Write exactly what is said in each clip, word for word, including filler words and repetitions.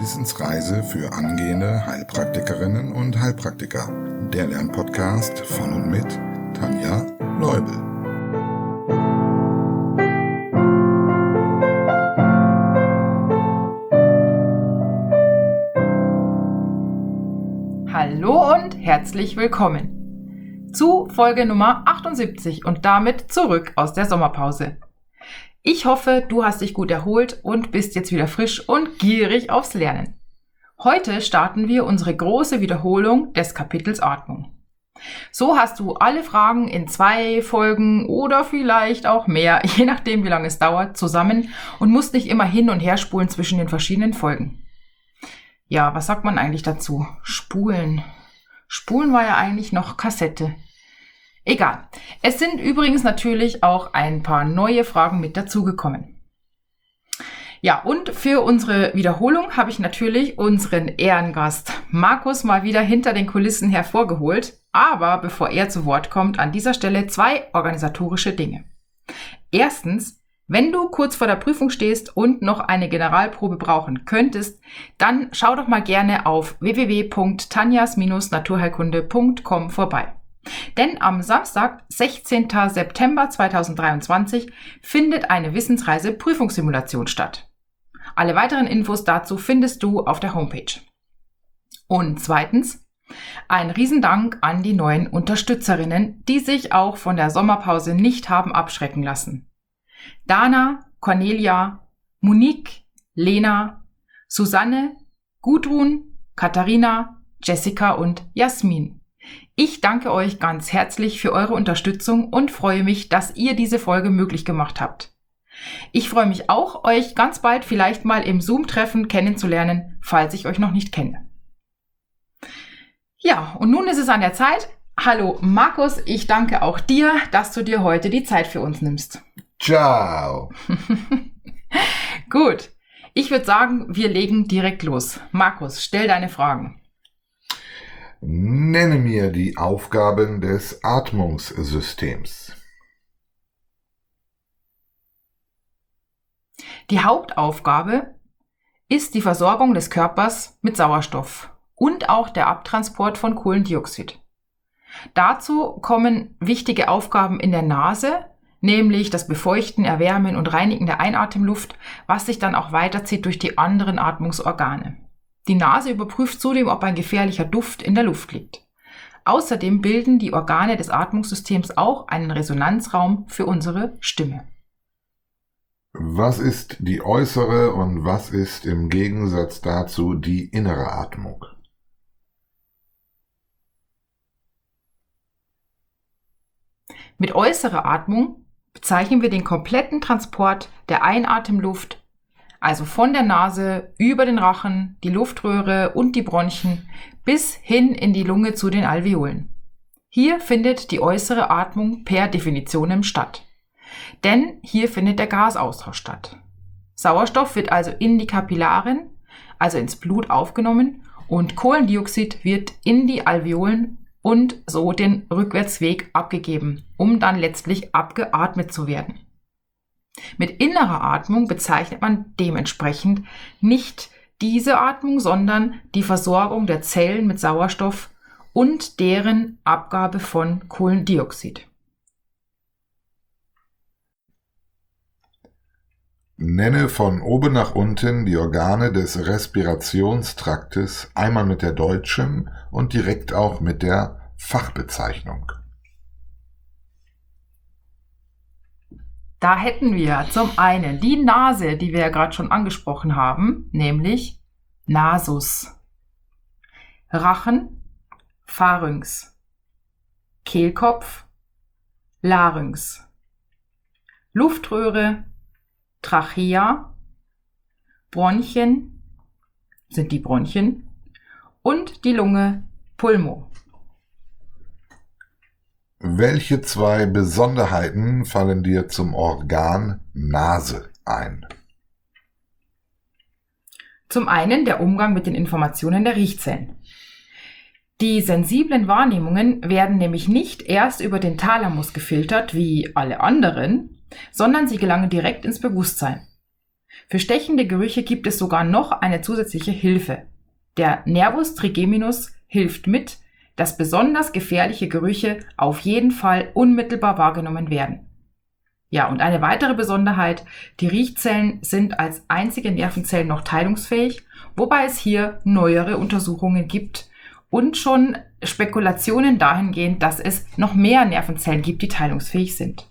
Wissensreise für angehende Heilpraktikerinnen und Heilpraktiker. Der Lernpodcast von und mit Tanja Leubel. Hallo und herzlich willkommen zu Folge Nummer achtundsiebzig und damit zurück aus der Sommerpause. Ich hoffe, du hast dich gut erholt und bist jetzt wieder frisch und gierig aufs Lernen. Heute starten wir unsere große Wiederholung des Kapitels Atmung. So hast du alle Fragen in zwei Folgen oder vielleicht auch mehr, je nachdem wie lange es dauert, zusammen und musst nicht immer hin und her spulen zwischen den verschiedenen Folgen. Ja, was sagt man eigentlich dazu? Spulen. Spulen war ja eigentlich noch Kassette. Egal. Es sind übrigens natürlich auch ein paar neue Fragen mit dazugekommen. Ja, und für unsere Wiederholung habe ich natürlich unseren Ehrengast Markus mal wieder hinter den Kulissen hervorgeholt. Aber bevor er zu Wort kommt, an dieser Stelle zwei organisatorische Dinge. Erstens, wenn du kurz vor der Prüfung stehst und noch eine Generalprobe brauchen könntest, dann schau doch mal gerne auf w w w punkt tanjas Bindestrich naturheilkunde punkt com vorbei. Denn am Samstag, sechzehnten September zweitausenddreiundzwanzig, findet eine Wissensreise Prüfungssimulation statt. Alle weiteren Infos dazu findest du auf der Homepage. Und zweitens, ein Riesendank an die neuen Unterstützerinnen, die sich auch von der Sommerpause nicht haben abschrecken lassen. Dana, Cornelia, Monique, Lena, Susanne, Gudrun, Katharina, Jessica und Jasmin. Ich danke euch ganz herzlich für eure Unterstützung und freue mich, dass ihr diese Folge möglich gemacht habt. Ich freue mich auch, euch ganz bald vielleicht mal im Zoom-Treffen kennenzulernen, falls ich euch noch nicht kenne. Ja, und nun ist es an der Zeit. Hallo Markus, ich danke auch dir, dass du dir heute die Zeit für uns nimmst. Ciao! Gut, ich würde sagen, wir legen direkt los. Markus, stell deine Fragen. Nenne mir die Aufgaben des Atmungssystems. Die Hauptaufgabe ist die Versorgung des Körpers mit Sauerstoff und auch der Abtransport von Kohlendioxid. Dazu kommen wichtige Aufgaben in der Nase, nämlich das Befeuchten, Erwärmen und Reinigen der Einatemluft, was sich dann auch weiterzieht durch die anderen Atmungsorgane. Die Nase überprüft zudem, ob ein gefährlicher Duft in der Luft liegt. Außerdem bilden die Organe des Atmungssystems auch einen Resonanzraum für unsere Stimme. Was ist die äußere und was ist im Gegensatz dazu die innere Atmung? Mit äußerer Atmung bezeichnen wir den kompletten Transport der Einatemluft, also von der Nase über den Rachen, die Luftröhre und die Bronchien bis hin in die Lunge zu den Alveolen. Hier findet die äußere Atmung per Definition statt. Denn hier findet der Gasaustausch statt. Sauerstoff wird also in die Kapillaren, also ins Blut aufgenommen und Kohlendioxid wird in die Alveolen und so den Rückwärtsweg abgegeben, um dann letztlich abgeatmet zu werden. Mit innerer Atmung bezeichnet man dementsprechend nicht diese Atmung, sondern die Versorgung der Zellen mit Sauerstoff und deren Abgabe von Kohlendioxid. Nenne von oben nach unten die Organe des Respirationstraktes, einmal mit der deutschen und direkt auch mit der Fachbezeichnung. Da hätten wir zum einen die Nase, die wir ja gerade schon angesprochen haben, nämlich Nasus. Rachen, Pharynx. Kehlkopf, Larynx. Luftröhre, Trachea. Bronchien sind die Bronchien und die Lunge, Pulmo. Welche zwei Besonderheiten fallen dir zum Organ Nase ein? Zum einen der Umgang mit den Informationen der Riechzellen. Die sensiblen Wahrnehmungen werden nämlich nicht erst über den Thalamus gefiltert, wie alle anderen, sondern sie gelangen direkt ins Bewusstsein. Für stechende Gerüche gibt es sogar noch eine zusätzliche Hilfe. Der Nervus trigeminus hilft mit, dass besonders gefährliche Gerüche auf jeden Fall unmittelbar wahrgenommen werden. Ja, und eine weitere Besonderheit, die Riechzellen sind als einzige Nervenzellen noch teilungsfähig, wobei es hier neuere Untersuchungen gibt und schon Spekulationen dahingehend, dass es noch mehr Nervenzellen gibt, die teilungsfähig sind.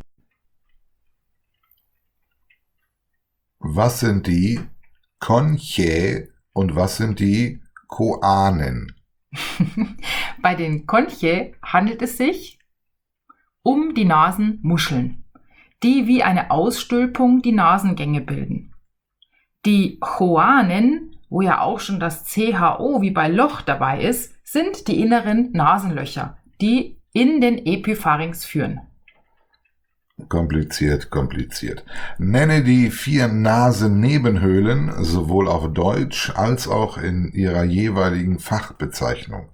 Was sind die Conchae und was sind die Choanen? Bei den Conchae handelt es sich um die Nasenmuscheln, die wie eine Ausstülpung die Nasengänge bilden. Die Choanen, wo ja auch schon das C H O wie bei Loch dabei ist, sind die inneren Nasenlöcher, die in den Epipharynx führen. Kompliziert, kompliziert. Nenne die vier Nasennebenhöhlen sowohl auf Deutsch als auch in ihrer jeweiligen Fachbezeichnung.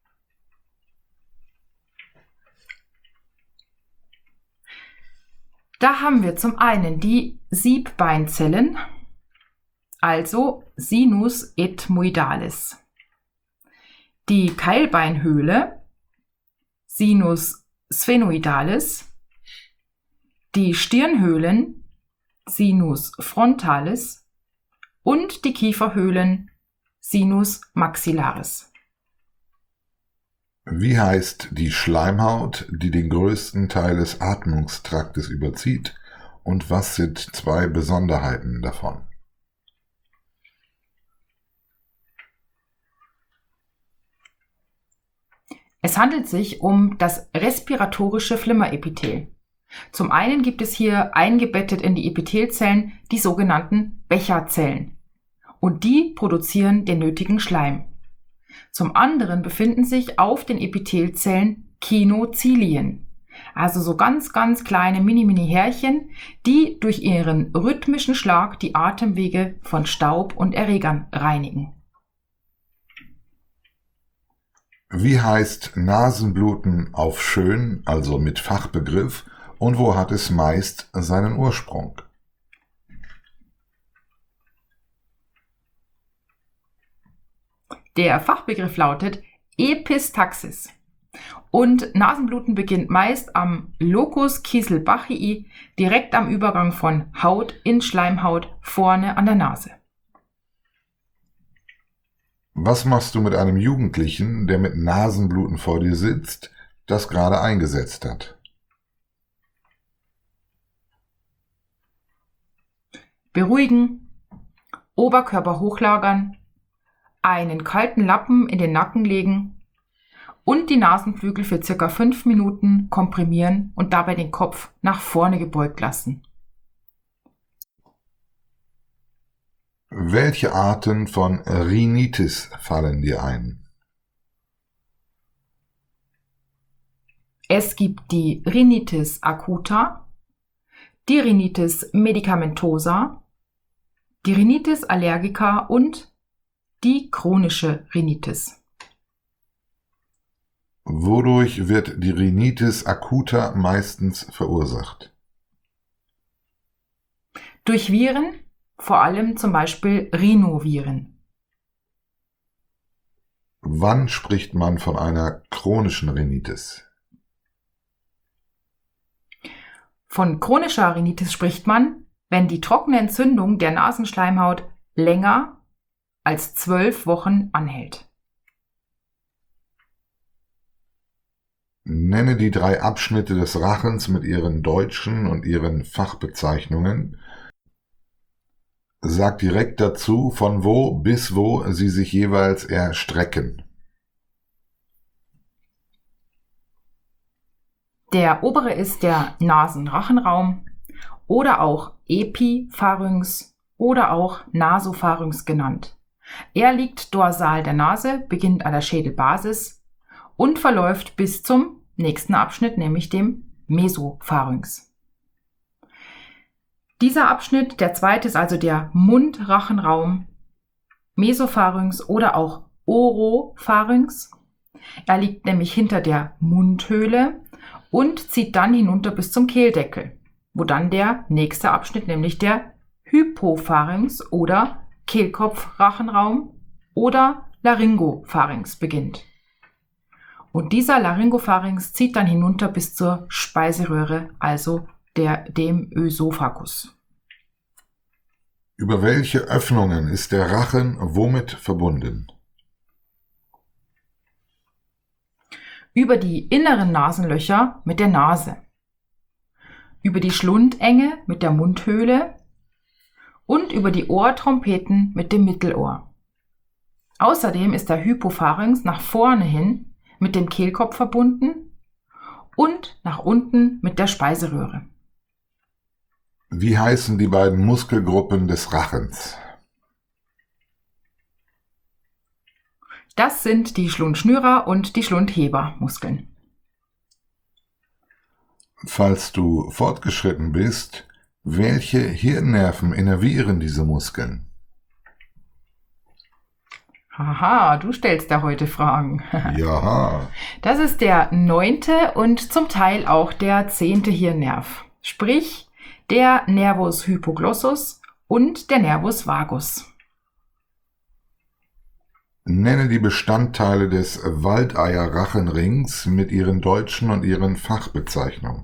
Da haben wir zum einen die Siebbeinzellen, also Sinus ethmoidalis, die Keilbeinhöhle, Sinus sphenoidalis, die Stirnhöhlen, Sinus frontalis und die Kieferhöhlen, Sinus maxillaris. Wie heißt die Schleimhaut, die den größten Teil des Atmungstraktes überzieht, und was sind zwei Besonderheiten davon? Es handelt sich um das respiratorische Flimmerepithel. Zum einen gibt es hier eingebettet in die Epithelzellen die sogenannten Becherzellen und die produzieren den nötigen Schleim. Zum anderen befinden sich auf den Epithelzellen Kinozilien, also so ganz, ganz kleine Mini-Mini-Härchen, die durch ihren rhythmischen Schlag die Atemwege von Staub und Erregern reinigen. Wie heißt Nasenbluten auf schön, also mit Fachbegriff, und wo hat es meist seinen Ursprung? Der Fachbegriff lautet Epistaxis und Nasenbluten beginnt meist am Locus Kieselbachii, direkt am Übergang von Haut in Schleimhaut vorne an der Nase. Was machst du mit einem Jugendlichen, der mit Nasenbluten vor dir sitzt, das gerade eingesetzt hat? Beruhigen, Oberkörper hochlagern, einen kalten Lappen in den Nacken legen und die Nasenflügel für circa fünf Minuten komprimieren und dabei den Kopf nach vorne gebeugt lassen. Welche Arten von Rhinitis fallen dir ein? Es gibt die Rhinitis acuta, die Rhinitis medicamentosa, die Rhinitis allergica und die chronische Rhinitis. Wodurch wird die Rhinitis acuta meistens verursacht? Durch Viren, vor allem zum Beispiel Rhinoviren. Wann spricht man von einer chronischen Rhinitis? Von chronischer Rhinitis spricht man, wenn die trockene Entzündung der Nasenschleimhaut länger als zwölf Wochen anhält. Nenne die drei Abschnitte des Rachens mit ihren deutschen und ihren Fachbezeichnungen. Sag direkt dazu, von wo bis wo sie sich jeweils erstrecken. Der obere ist der Nasenrachenraum oder auch Epipharynx oder auch Nasopharynx genannt. Er liegt dorsal der Nase, beginnt an der Schädelbasis und verläuft bis zum nächsten Abschnitt, nämlich dem Mesopharynx. Dieser Abschnitt, der zweite, ist also der Mundrachenraum, Mesopharynx oder auch Oropharynx. Er liegt nämlich hinter der Mundhöhle und zieht dann hinunter bis zum Kehldeckel, wo dann der nächste Abschnitt, nämlich der Hypopharynx oder Kehlkopf-Rachenraum oder Laryngopharynx beginnt. Und dieser Laryngopharynx zieht dann hinunter bis zur Speiseröhre, also der, dem Ösophagus. Über welche Öffnungen ist der Rachen womit verbunden? Über die inneren Nasenlöcher mit der Nase, über die Schlundenge mit der Mundhöhle und über die Ohrtrompeten mit dem Mittelohr. Außerdem ist der Hypopharynx nach vorne hin mit dem Kehlkopf verbunden und nach unten mit der Speiseröhre. Wie heißen die beiden Muskelgruppen des Rachens? Das sind die Schlundschnürer und die Schlundhebermuskeln. Falls du fortgeschritten bist, welche Hirnnerven innervieren diese Muskeln? Haha, du stellst da heute Fragen. Ja. Das ist der neunte und zum Teil auch der zehnte Hirnnerv, sprich der Nervus hypoglossus und der Nervus vagus. Nenne die Bestandteile des Waldeyer-Rachenrings mit ihren deutschen und ihren Fachbezeichnungen.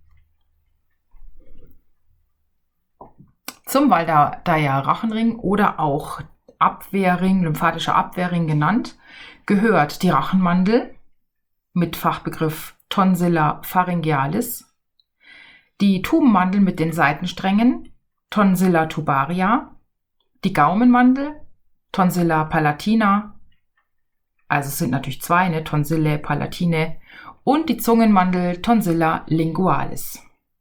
Zum Waldeyer-Rachenring oder auch Abwehrring, lymphatischer Abwehrring genannt, gehört die Rachenmandel mit Fachbegriff Tonsilla pharyngealis, die Tubenmandel mit den Seitensträngen Tonsilla tubaria, die Gaumenmandel Tonsilla palatina, also es sind natürlich zwei, ne, Tonsillae palatinae, und die Zungenmandel Tonsilla lingualis.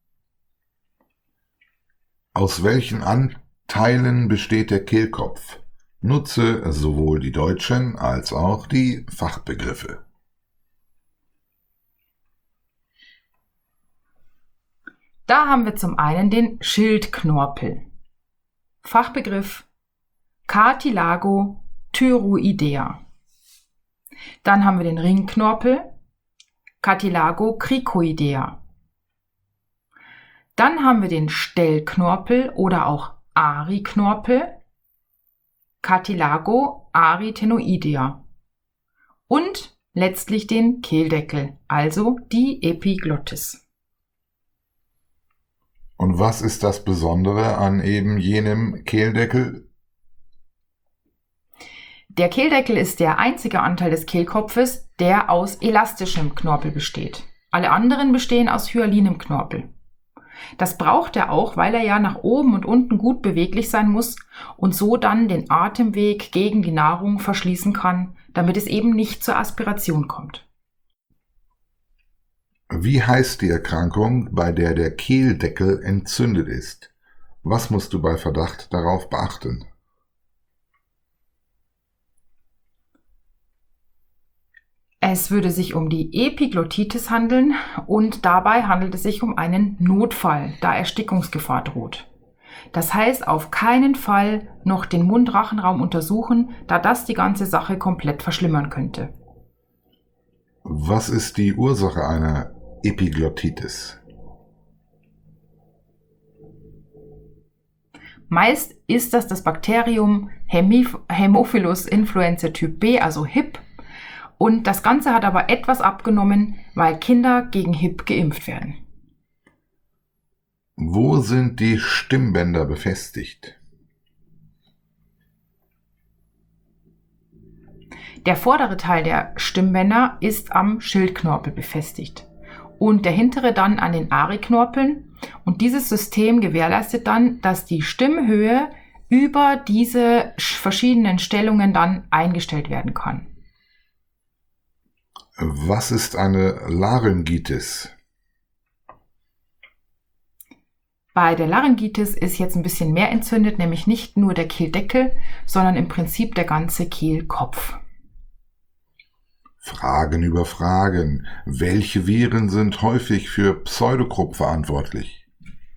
Aus welchen Anteilen besteht der Kehlkopf? Nutze sowohl die deutschen als auch die Fachbegriffe. Da haben wir zum einen den Schildknorpel. Fachbegriff Cartilago thyroidea. Dann haben wir den Ringknorpel Cartilago cricoidea. Dann haben wir den Stellknorpel oder auch Ariknorpel Cartilago arytenoidea. Und letztlich den Kehldeckel, also die Epiglottis. Und was ist das Besondere an eben jenem Kehldeckel? Der Kehldeckel ist der einzige Anteil des Kehlkopfes, der aus elastischem Knorpel besteht. Alle anderen bestehen aus hyalinem Knorpel. Das braucht er auch, weil er ja nach oben und unten gut beweglich sein muss und so dann den Atemweg gegen die Nahrung verschließen kann, damit es eben nicht zur Aspiration kommt. Wie heißt die Erkrankung, bei der der Kehldeckel entzündet ist? Was musst du bei Verdacht darauf beachten? Es würde sich um die Epiglottitis handeln und dabei handelt es sich um einen Notfall, da Erstickungsgefahr droht. Das heißt, auf keinen Fall noch den Mund-Rachenraum untersuchen, da das die ganze Sache komplett verschlimmern könnte. Was ist die Ursache einer Epiglottitis? Meist ist das das Bakterium Haemophilus influenzae Typ B, also H I P. Und das Ganze hat aber etwas abgenommen, weil Kinder gegen H I P geimpft werden. Wo sind die Stimmbänder befestigt? Der vordere Teil der Stimmbänder ist am Schildknorpel befestigt und der hintere dann an den Ariknorpeln. Und dieses System gewährleistet dann, dass die Stimmhöhe über diese verschiedenen Stellungen dann eingestellt werden kann. Was ist eine Laryngitis? Bei der Laryngitis ist jetzt ein bisschen mehr entzündet, nämlich nicht nur der Kehldeckel, sondern im Prinzip der ganze Kehlkopf. Fragen über Fragen. Welche Viren sind häufig für Pseudogrupp verantwortlich?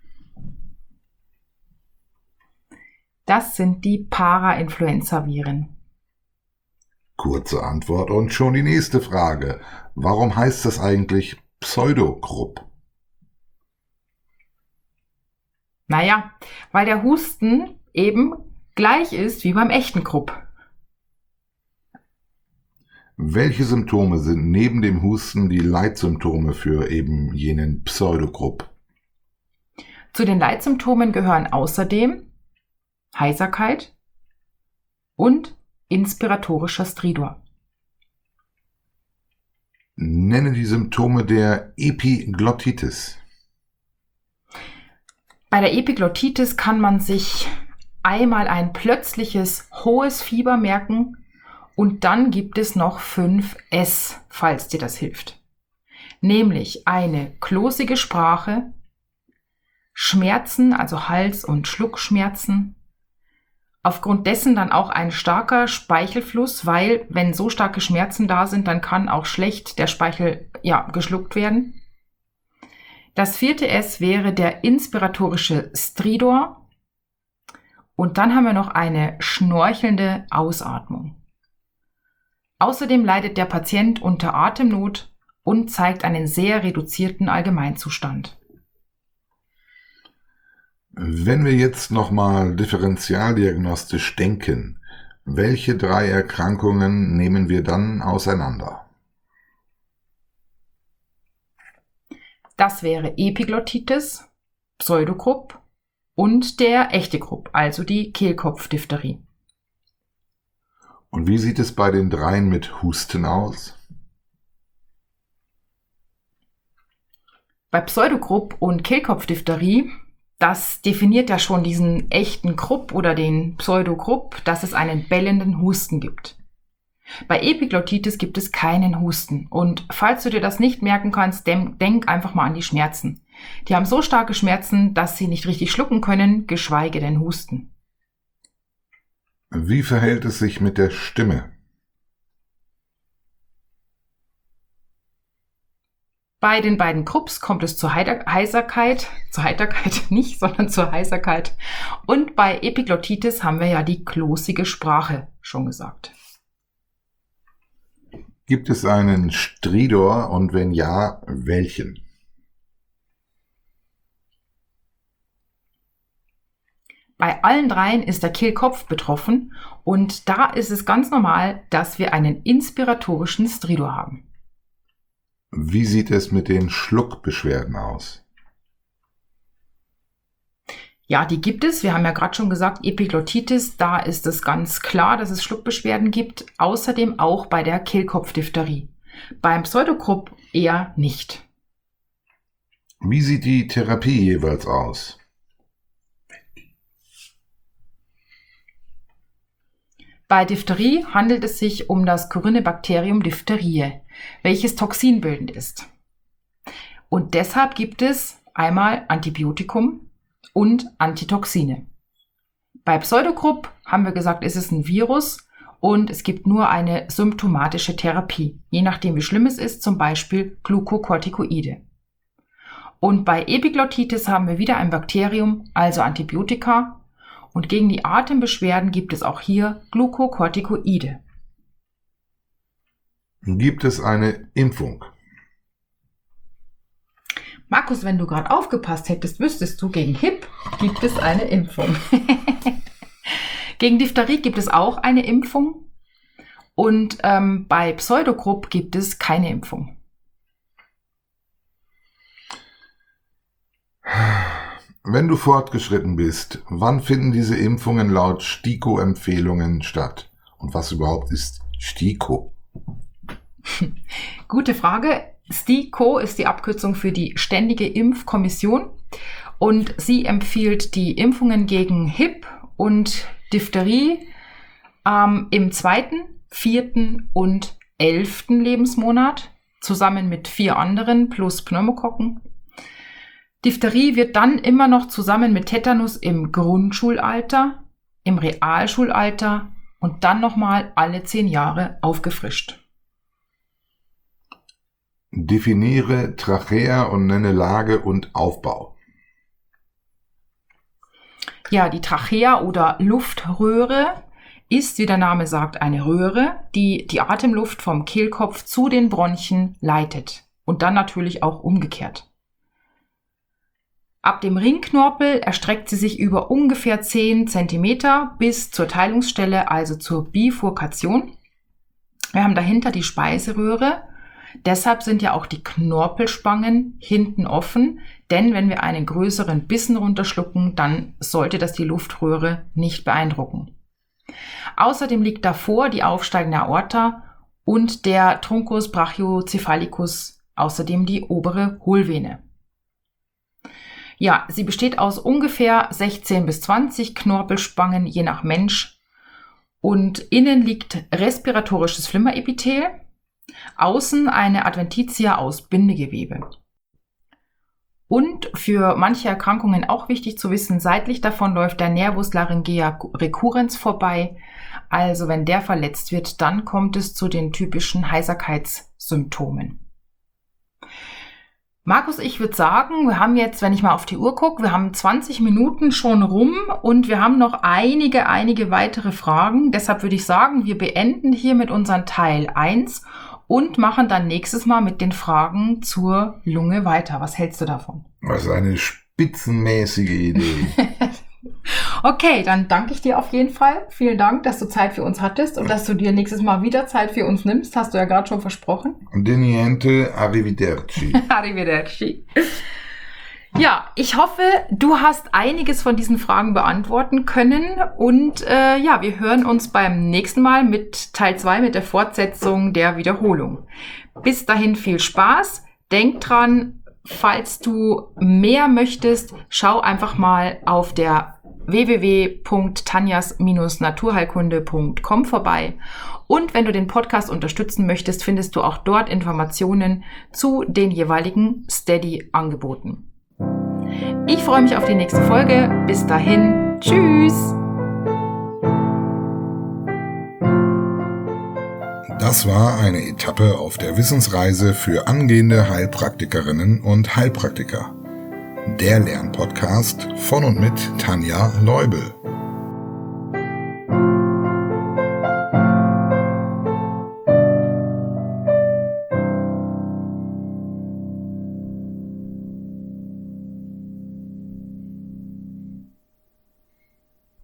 Das sind die Parainfluenza-Viren. Kurze Antwort und schon die nächste Frage. Warum heißt das eigentlich Pseudogrupp? Naja, weil der Husten eben gleich ist wie beim echten Krupp. Welche Symptome sind neben dem Husten die Leitsymptome für eben jenen Pseudokrupp? Zu den Leitsymptomen gehören außerdem Heiserkeit und inspiratorischer Stridor. Nenne die Symptome der Epiglottitis. Bei der Epiglottitis kann man sich einmal ein plötzliches hohes Fieber merken und dann gibt es noch fünf S, falls dir das hilft. Nämlich eine klosige Sprache, Schmerzen, also Hals- und Schluckschmerzen, aufgrund dessen dann auch ein starker Speichelfluss, weil wenn so starke Schmerzen da sind, dann kann auch schlecht der Speichel ja, geschluckt werden. Das vierte S wäre der inspiratorische Stridor und dann haben wir noch eine schnorchelnde Ausatmung. Außerdem leidet der Patient unter Atemnot und zeigt einen sehr reduzierten Allgemeinzustand. Wenn wir jetzt nochmal differentialdiagnostisch denken, welche drei Erkrankungen nehmen wir dann auseinander? Das wäre Epiglottitis, Pseudokrupp und der echte Krupp, also die Kehlkopfdiphtherie. Und wie sieht es bei den dreien mit Husten aus? Bei Pseudokrupp und Kehlkopfdiphtherie, das definiert ja schon diesen echten Krupp oder den Pseudokrupp, dass es einen bellenden Husten gibt. Bei Epiglottitis gibt es keinen Husten und falls du dir das nicht merken kannst, denk einfach mal an die Schmerzen. Die haben so starke Schmerzen, dass sie nicht richtig schlucken können, geschweige denn husten. Wie verhält es sich mit der Stimme? Bei den beiden Krupps kommt es zur Heider- Heiserkeit, zur Heiterkeit nicht, sondern zur Heiserkeit. Und bei Epiglottitis haben wir ja die klosige Sprache schon gesagt. Gibt es einen Stridor und wenn ja, welchen? Bei allen dreien ist der Kehlkopf betroffen und da ist es ganz normal, dass wir einen inspiratorischen Stridor haben. Wie sieht es mit den Schluckbeschwerden aus? Ja, die gibt es. Wir haben ja gerade schon gesagt, Epiglottitis, da ist es ganz klar, dass es Schluckbeschwerden gibt. Außerdem auch bei der Kehlkopfdiphtherie. Beim Pseudokrupp eher nicht. Wie sieht die Therapie jeweils aus? Bei Diphtherie handelt es sich um das Corynebacterium diphtheriae, welches toxinbildend ist. Und deshalb gibt es einmal Antibiotikum und Antitoxine. Bei Pseudokrupp haben wir gesagt, es ist ein Virus und es gibt nur eine symptomatische Therapie, je nachdem wie schlimm es ist, zum Beispiel Glucocorticoide. Und bei Epiglottitis haben wir wieder ein Bakterium, also Antibiotika. Und gegen die Atembeschwerden gibt es auch hier Glucocorticoide. Gibt es eine Impfung? Markus, wenn du gerade aufgepasst hättest, wüsstest du, gegen H I P gibt es eine Impfung. Gegen Diphtherie gibt es auch eine Impfung. Und ähm, bei Pseudokrupp gibt es keine Impfung. Wenn du fortgeschritten bist, wann finden diese Impfungen laut STIKO-Empfehlungen statt? Und was überhaupt ist STIKO? Gute Frage. STIKO ist die Abkürzung für die Ständige Impfkommission und sie empfiehlt die Impfungen gegen H I P und Diphtherie ähm, im zweiten, vierten und elften Lebensmonat zusammen mit vier anderen plus Pneumokokken. Diphtherie wird dann immer noch zusammen mit Tetanus im Grundschulalter, im Realschulalter und dann nochmal alle zehn Jahre aufgefrischt. Definiere Trachea und nenne Lage und Aufbau. Ja, die Trachea oder Luftröhre ist, wie der Name sagt, eine Röhre, die die Atemluft vom Kehlkopf zu den Bronchien leitet und dann natürlich auch umgekehrt. Ab dem Ringknorpel erstreckt sie sich über ungefähr zehn Zentimeter bis zur Teilungsstelle, also zur Bifurkation. Wir haben dahinter die Speiseröhre. Deshalb sind ja auch die Knorpelspangen hinten offen, denn wenn wir einen größeren Bissen runterschlucken, dann sollte das die Luftröhre nicht beeindrucken. Außerdem liegt davor die aufsteigende Aorta und der Truncus brachiocephalicus, außerdem die obere Hohlvene. Ja, sie besteht aus ungefähr sechzehn bis zwanzig Knorpelspangen, je nach Mensch. Und innen liegt respiratorisches Flimmerepithel, außen eine Adventitia aus Bindegewebe. Und für manche Erkrankungen auch wichtig zu wissen, seitlich davon läuft der Nervus laryngea recurrens vorbei. Also wenn der verletzt wird, dann kommt es zu den typischen Heiserkeitssymptomen. Markus, ich würde sagen, wir haben jetzt, wenn ich mal auf die Uhr gucke, wir haben zwanzig Minuten schon rum und wir haben noch einige, einige weitere Fragen. Deshalb würde ich sagen, wir beenden hier mit unserem Teil eins und machen dann nächstes Mal mit den Fragen zur Lunge weiter. Was hältst du davon? Das ist eine spitzenmäßige Idee. Okay, dann danke ich dir auf jeden Fall. Vielen Dank, dass du Zeit für uns hattest und dass du dir nächstes Mal wieder Zeit für uns nimmst. Hast du ja gerade schon versprochen. De niente, arrivederci. Arrivederci. Ja, ich hoffe, du hast einiges von diesen Fragen beantworten können und äh, ja, wir hören uns beim nächsten Mal mit Teil zwei, mit der Fortsetzung der Wiederholung. Bis dahin viel Spaß. Denk dran, falls du mehr möchtest, schau einfach mal auf der w w w punkt tanjas naturheilkunde punkt com vorbei. Und wenn du den Podcast unterstützen möchtest, findest du auch dort Informationen zu den jeweiligen Steady-Angeboten. Ich freue mich auf die nächste Folge. Bis dahin. Tschüss! Das war eine Etappe auf der Wissensreise für angehende Heilpraktikerinnen und Heilpraktiker. Der Lernpodcast von und mit Tanja Leubel.